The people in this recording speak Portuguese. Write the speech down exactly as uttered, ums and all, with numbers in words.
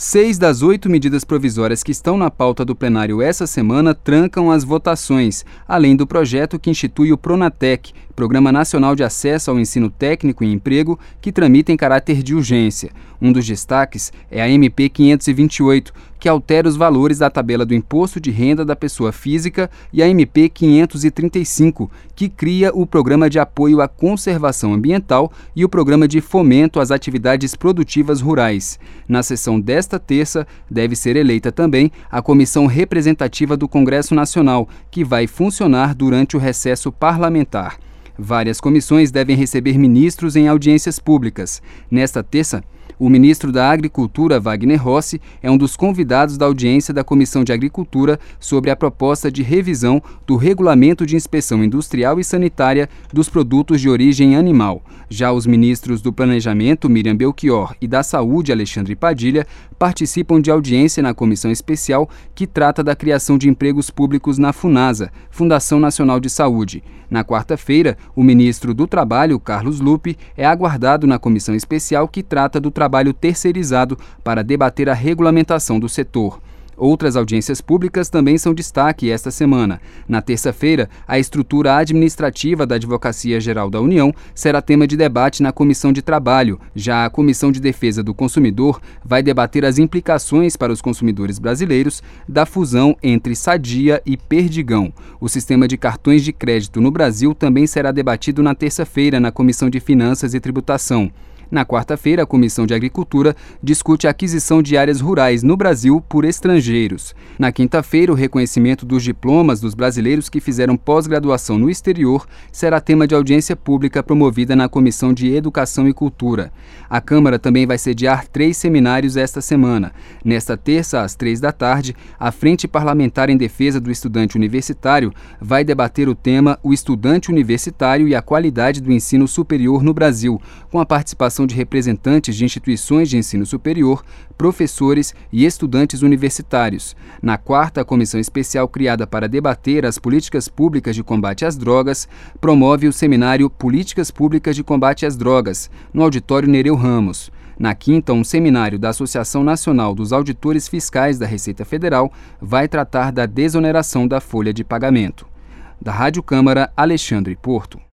Seis das oito medidas provisórias que estão na pauta do plenário essa semana trancam as votações, além do projeto que institui o Pronatec, Programa Nacional de Acesso ao Ensino Técnico e Emprego, que tramita em caráter de urgência. Um dos destaques é a M P quinhentos e vinte e oito, que altera os valores da tabela do Imposto de Renda da Pessoa Física, e a M P quinhentos e trinta e cinco, que cria o Programa de Apoio à Conservação Ambiental e o Programa de Fomento às Atividades Produtivas Rurais. Na sessão desta terça, deve ser eleita também a Comissão Representativa do Congresso Nacional, que vai funcionar durante o recesso parlamentar. Várias comissões devem receber ministros em audiências públicas. Nesta terça, o ministro da Agricultura, Wagner Rossi, é um dos convidados da audiência da Comissão de Agricultura sobre a proposta de revisão do Regulamento de Inspeção Industrial e Sanitária dos Produtos de Origem Animal. Já os ministros do Planejamento, Miriam Belchior, e da Saúde, Alexandre Padilha, participam de audiência na comissão especial que trata da criação de empregos públicos na Funasa, Fundação Nacional de Saúde. Na quarta-feira, o ministro do Trabalho, Carlos Lupe, é aguardado na comissão especial que trata do trabalho terceirizado para debater a regulamentação do setor. Outras audiências públicas também são destaque esta semana. Na terça-feira, a estrutura administrativa da Advocacia Geral da União será tema de debate na Comissão de Trabalho. Já a Comissão de Defesa do Consumidor vai debater as implicações para os consumidores brasileiros da fusão entre Sadia e Perdigão. O sistema de cartões de crédito no Brasil também será debatido na terça-feira na Comissão de Finanças e Tributação. Na quarta-feira, a Comissão de Agricultura discute a aquisição de áreas rurais no Brasil por estrangeiros. Na quinta-feira, o reconhecimento dos diplomas dos brasileiros que fizeram pós-graduação no exterior será tema de audiência pública promovida na Comissão de Educação e Cultura. A Câmara também vai sediar três seminários esta semana. Nesta terça, às três da tarde, a Frente Parlamentar em Defesa do Estudante Universitário vai debater o tema O Estudante Universitário e a Qualidade do Ensino Superior no Brasil, com a participação de representantes de instituições de ensino superior, professores e estudantes universitários. Na quarta, a comissão especial criada para debater as políticas públicas de combate às drogas promove o seminário Políticas Públicas de Combate às Drogas, no auditório Nereu Ramos. Na quinta, um seminário da Associação Nacional dos Auditores Fiscais da Receita Federal vai tratar da desoneração da folha de pagamento. Da Rádio Câmara, Alexandre Porto.